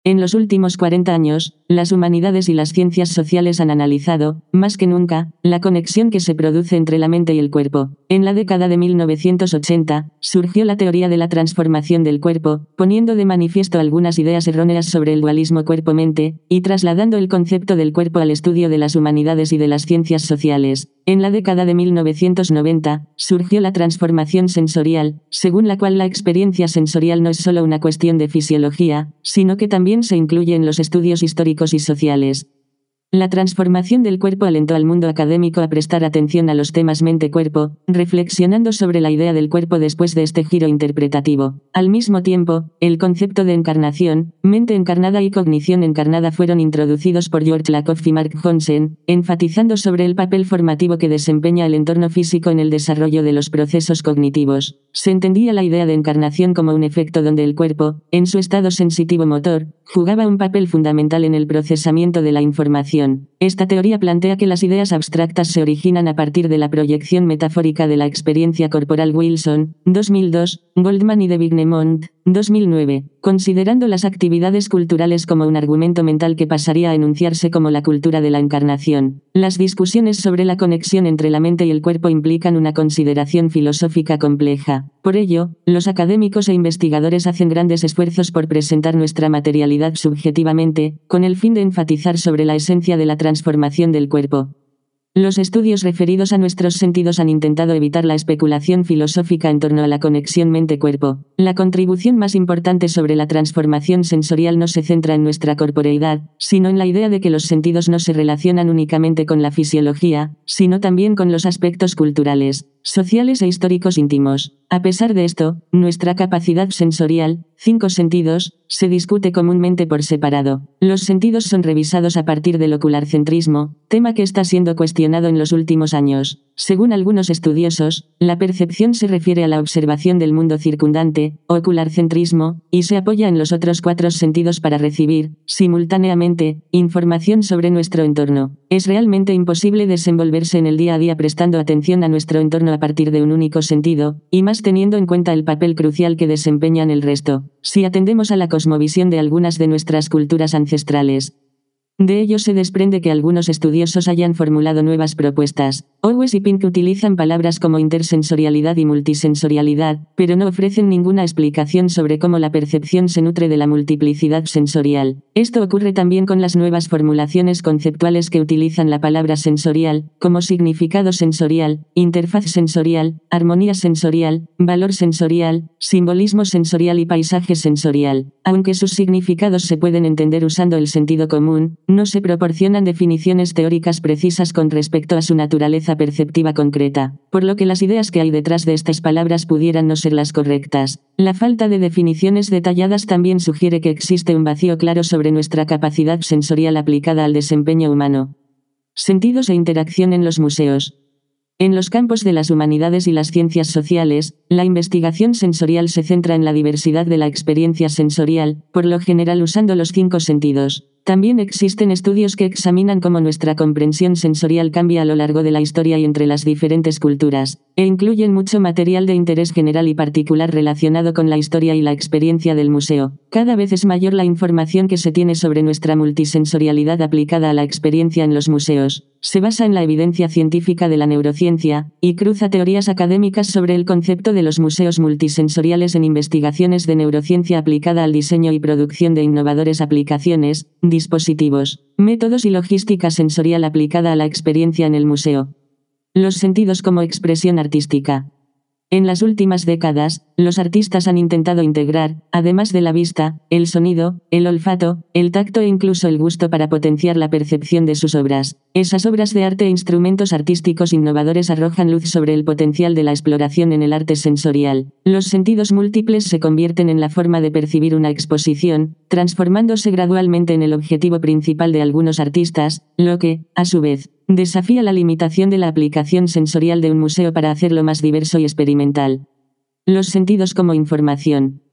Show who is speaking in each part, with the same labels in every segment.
Speaker 1: En los últimos 40 años, las humanidades y las ciencias sociales han analizado, más que nunca, la conexión que se produce entre la mente y el cuerpo. En la década de 1980, surgió la teoría de la transformación del cuerpo, poniendo de manifiesto algunas ideas erróneas sobre el dualismo cuerpo-mente, y trasladando el concepto del cuerpo al estudio de las humanidades y de las ciencias sociales. En la década de 1990, surgió la transformación sensorial, según la cual la experiencia sensorial no es solo una cuestión de fisiología, sino que también se incluye en los estudios históricos y sociales. La transformación del cuerpo alentó al mundo académico a prestar atención a los temas mente-cuerpo, reflexionando sobre la idea del cuerpo después de este giro interpretativo. Al mismo tiempo, el concepto de encarnación, mente encarnada y cognición encarnada fueron introducidos por George Lakoff y Mark Hansen, enfatizando sobre el papel formativo que desempeña el entorno físico en el desarrollo de los procesos cognitivos. Se entendía la idea de encarnación como un efecto donde el cuerpo, en su estado sensitivo-motor, jugaba un papel fundamental en el procesamiento de la información. Esta teoría plantea que las ideas abstractas se originan a partir de la proyección metafórica de la experiencia corporal. Wilson, 2002, Goldman y de Vignemont, 2009, considerando las actividades culturales como un argumento mental que pasaría a enunciarse como la cultura de la encarnación. Las discusiones sobre la conexión entre la mente y el cuerpo implican una consideración filosófica compleja. Por ello, los académicos e investigadores hacen grandes esfuerzos por presentar nuestra materialidad subjetivamente, con el fin de enfatizar sobre la esencia de la transformación del cuerpo. Los estudios referidos a nuestros sentidos han intentado evitar la especulación filosófica en torno a la conexión mente-cuerpo. La contribución más importante sobre la transformación sensorial no se centra en nuestra corporeidad, sino en la idea de que los sentidos no se relacionan únicamente con la fisiología, sino también con los aspectos culturales, sociales e históricos íntimos. A pesar de esto, nuestra capacidad sensorial, 5 sentidos, se discute comúnmente por separado. Los sentidos son revisados a partir del ocularcentrismo, tema que está siendo cuestionado en los últimos años. Según algunos estudiosos, la percepción se refiere a la observación del mundo circundante, ocularcentrismo, y se apoya en los otros 4 sentidos para recibir, simultáneamente, información sobre nuestro entorno. Es realmente imposible desenvolverse en el día a día prestando atención a nuestro entorno a partir de un único sentido, y más teniendo en cuenta el papel crucial que desempeñan el resto. Si atendemos a la cosmovisión de algunas de nuestras culturas ancestrales, de ello se desprende que algunos estudiosos hayan formulado nuevas propuestas. Owes y Pink utilizan palabras como intersensorialidad y multisensorialidad, pero no ofrecen ninguna explicación sobre cómo la percepción se nutre de la multiplicidad sensorial. Esto ocurre también con las nuevas formulaciones conceptuales que utilizan la palabra sensorial, como significado sensorial, interfaz sensorial, armonía sensorial, valor sensorial, simbolismo sensorial y paisaje sensorial. Aunque sus significados se pueden entender usando el sentido común, no se proporcionan definiciones teóricas precisas con respecto a su naturaleza perceptiva concreta, por lo que las ideas que hay detrás de estas palabras pudieran no ser las correctas. La falta de definiciones detalladas también sugiere que existe un vacío claro sobre nuestra capacidad sensorial aplicada al desempeño humano. Sentidos e interacción en los museos. En los campos de las humanidades y las ciencias sociales, la investigación sensorial se centra en la diversidad de la experiencia sensorial, por lo general usando los 5 sentidos. También existen estudios que examinan cómo nuestra comprensión sensorial cambia a lo largo de la historia y entre las diferentes culturas, e incluyen mucho material de interés general y particular relacionado con la historia y la experiencia del museo. Cada vez es mayor la información que se tiene sobre nuestra multisensorialidad aplicada a la experiencia en los museos. Se basa en la evidencia científica de la neurociencia, y cruza teorías académicas sobre el concepto de los museos multisensoriales en investigaciones de neurociencia aplicada al diseño y producción de innovadores aplicaciones, dispositivos, métodos y logística sensorial aplicada a la experiencia en el museo. Los sentidos como expresión artística. En las últimas décadas, los artistas han intentado integrar, además de la vista, el sonido, el olfato, el tacto e incluso el gusto para potenciar la percepción de sus obras. Esas obras de arte e instrumentos artísticos innovadores arrojan luz sobre el potencial de la exploración en el arte sensorial. Los sentidos múltiples se convierten en la forma de percibir una exposición, transformándose gradualmente en el objetivo principal de algunos artistas, lo que, a su vez, desafía la limitación de la aplicación sensorial de un museo para hacerlo más diverso y experimental. Los sentidos como información.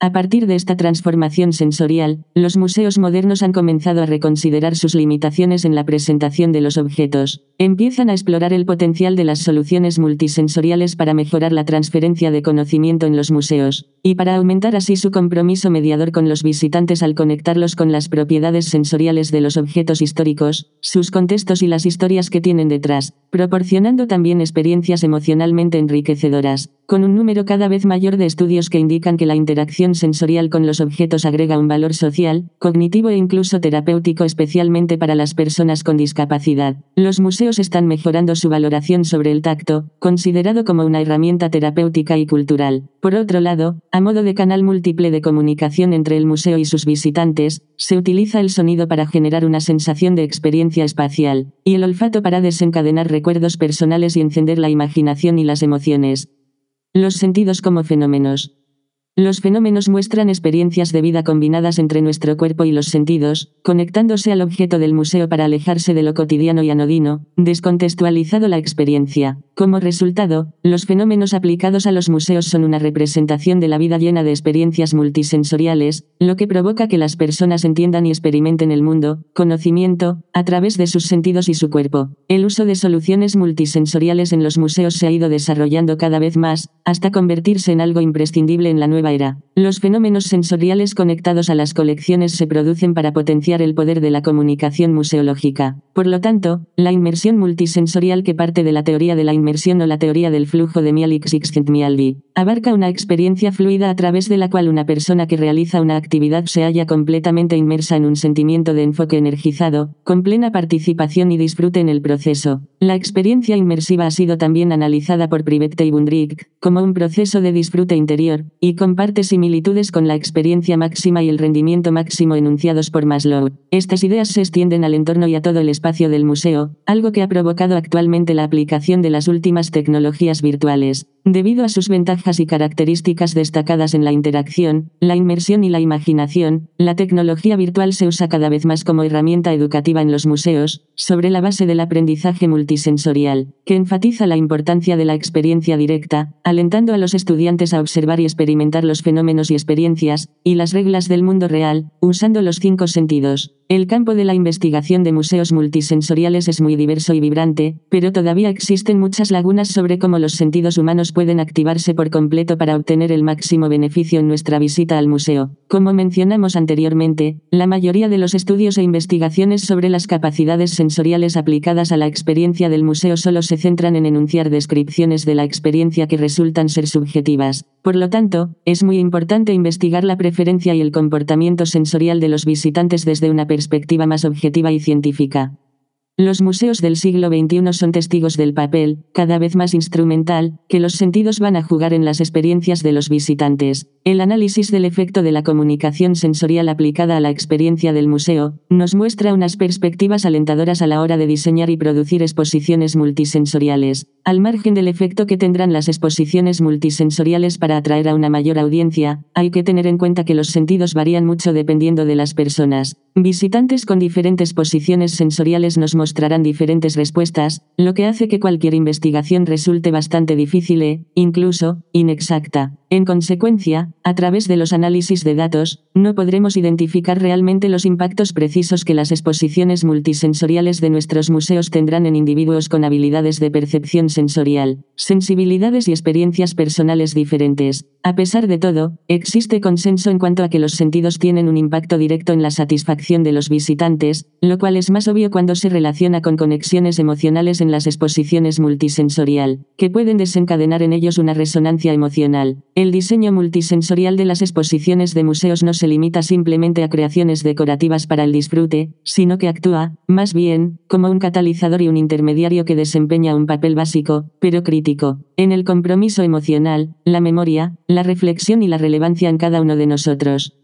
Speaker 1: A partir de esta transformación sensorial, los museos modernos han comenzado a reconsiderar sus limitaciones en la presentación de los objetos. Empiezan a explorar el potencial de las soluciones multisensoriales para mejorar la transferencia de conocimiento en los museos, y para aumentar así su compromiso mediador con los visitantes al conectarlos con las propiedades sensoriales de los objetos históricos, sus contextos y las historias que tienen detrás, proporcionando también experiencias emocionalmente enriquecedoras, con un número cada vez mayor de estudios que indican que la interacción sensorial con los objetos agrega un valor social, cognitivo e incluso terapéutico, especialmente para las personas con discapacidad. Los museos están mejorando su valoración sobre el tacto, considerado como una herramienta terapéutica y cultural. Por otro lado, a modo de canal múltiple de comunicación entre el museo y sus visitantes, se utiliza el sonido para generar una sensación de experiencia espacial, y el olfato para desencadenar recuerdos personales y encender la imaginación y las emociones. Los sentidos como fenómenos. Los fenómenos muestran experiencias de vida combinadas entre nuestro cuerpo y los sentidos, conectándose al objeto del museo para alejarse de lo cotidiano y anodino, descontextualizado la experiencia. Como resultado, los fenómenos aplicados a los museos son una representación de la vida llena de experiencias multisensoriales, lo que provoca que las personas entiendan y experimenten el mundo, conocimiento, a través de sus sentidos y su cuerpo. El uso de soluciones multisensoriales en los museos se ha ido desarrollando cada vez más, hasta convertirse en algo imprescindible en la nueva era. Los fenómenos sensoriales conectados a las colecciones se producen para potenciar el poder de la comunicación museológica. Por lo tanto, la inmersión multisensorial, que parte de la teoría de la inmersión o la teoría del flujo de Mihaly-Csikszentmihalyi, abarca una experiencia fluida a través de la cual una persona que realiza una actividad se halla completamente inmersa en un sentimiento de enfoque energizado, con plena participación y disfrute en el proceso. La experiencia inmersiva ha sido también analizada por Privette y Bundrick como un proceso de disfrute interior, y comparte similitudes con la experiencia máxima y el rendimiento máximo enunciados por Maslow. Estas ideas se extienden al entorno y a todo el espacio del museo, algo que ha provocado actualmente la aplicación de las últimas tecnologías virtuales. Debido a sus ventajas y características destacadas en la interacción, la inmersión y la imaginación, la tecnología virtual se usa cada vez más como herramienta educativa en los museos, sobre la base del aprendizaje multisensorial, que enfatiza la importancia de la experiencia directa, alentando a los estudiantes a observar y experimentar los fenómenos y experiencias, y las reglas del mundo real, usando los 5 sentidos. El campo de la investigación de museos multisensoriales es muy diverso y vibrante, pero todavía existen muchas lagunas sobre cómo los sentidos humanos pueden activarse por completo para obtener el máximo beneficio en nuestra visita al museo. Como mencionamos anteriormente, la mayoría de los estudios e investigaciones sobre las capacidades sensoriales aplicadas a la experiencia del museo solo se centran en enunciar descripciones de la experiencia que resultan ser subjetivas. Por lo tanto, es muy importante investigar la preferencia y el comportamiento sensorial de los visitantes desde una perspectiva más objetiva y científica. Los museos del siglo XXI son testigos del papel, cada vez más instrumental, que los sentidos van a jugar en las experiencias de los visitantes. El análisis del efecto de la comunicación sensorial aplicada a la experiencia del museo nos muestra unas perspectivas alentadoras a la hora de diseñar y producir exposiciones multisensoriales. Al margen del efecto que tendrán las exposiciones multisensoriales para atraer a una mayor audiencia, hay que tener en cuenta que los sentidos varían mucho dependiendo de las personas. Visitantes con diferentes posiciones sensoriales nos mostrarán diferentes respuestas, lo que hace que cualquier investigación resulte bastante difícil e, incluso, inexacta. En consecuencia, a través de los análisis de datos, no podremos identificar realmente los impactos precisos que las exposiciones multisensoriales de nuestros museos tendrán en individuos con habilidades de percepción sensorial, sensibilidades y experiencias personales diferentes. A pesar de todo, existe consenso en cuanto a que los sentidos tienen un impacto directo en la satisfacción de los visitantes, lo cual es más obvio cuando se relaciona con conexiones emocionales en las exposiciones multisensorial, que pueden desencadenar en ellos una resonancia emocional. El diseño multisensorial de las exposiciones de museos no se limita simplemente a creaciones decorativas para el disfrute, sino que actúa, más bien, como un catalizador y un intermediario que desempeña un papel básico, pero crítico, en el compromiso emocional, la memoria, la reflexión y la relevancia en cada uno de nosotros.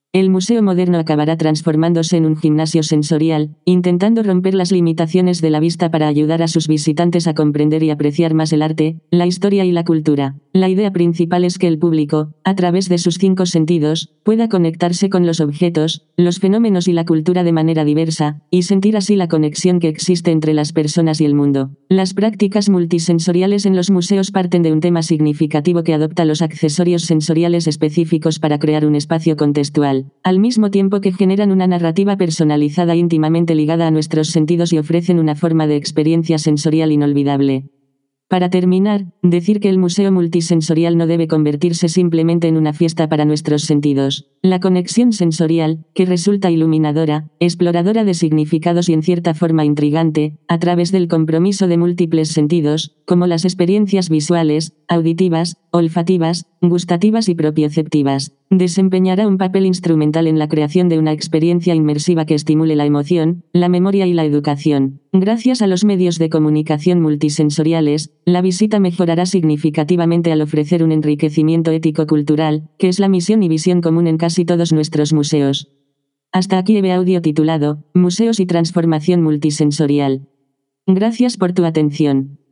Speaker 1: El museo moderno acabará transformándose en un gimnasio sensorial, intentando romper las limitaciones de la vista para ayudar a sus visitantes a comprender y apreciar más el arte, la historia y la cultura. La idea principal es que el público, a través de sus 5 sentidos, pueda conectarse con los objetos, los fenómenos y la cultura de manera diversa, y sentir así la conexión que existe entre las personas y el mundo. Las prácticas multisensoriales en los museos parten de un tema significativo que adopta los accesorios sensoriales específicos para crear un espacio contextual, al mismo tiempo que generan una narrativa personalizada íntimamente ligada a nuestros sentidos y ofrecen una forma de experiencia sensorial inolvidable. Para terminar, decir que el museo multisensorial no debe convertirse simplemente en una fiesta para nuestros sentidos. La conexión sensorial, que resulta iluminadora, exploradora de significados y en cierta forma intrigante, a través del compromiso de múltiples sentidos, como las experiencias visuales, auditivas, olfativas, gustativas y propioceptivas, desempeñará un papel instrumental en la creación de una experiencia inmersiva que estimule la emoción, la memoria y la educación. Gracias a los medios de comunicación multisensoriales, la visita mejorará significativamente al ofrecer un enriquecimiento ético-cultural, que es la misión y visión común en casi todos nuestros museos. Hasta aquí el audio titulado, Museos y transformación multisensorial. Gracias por tu atención.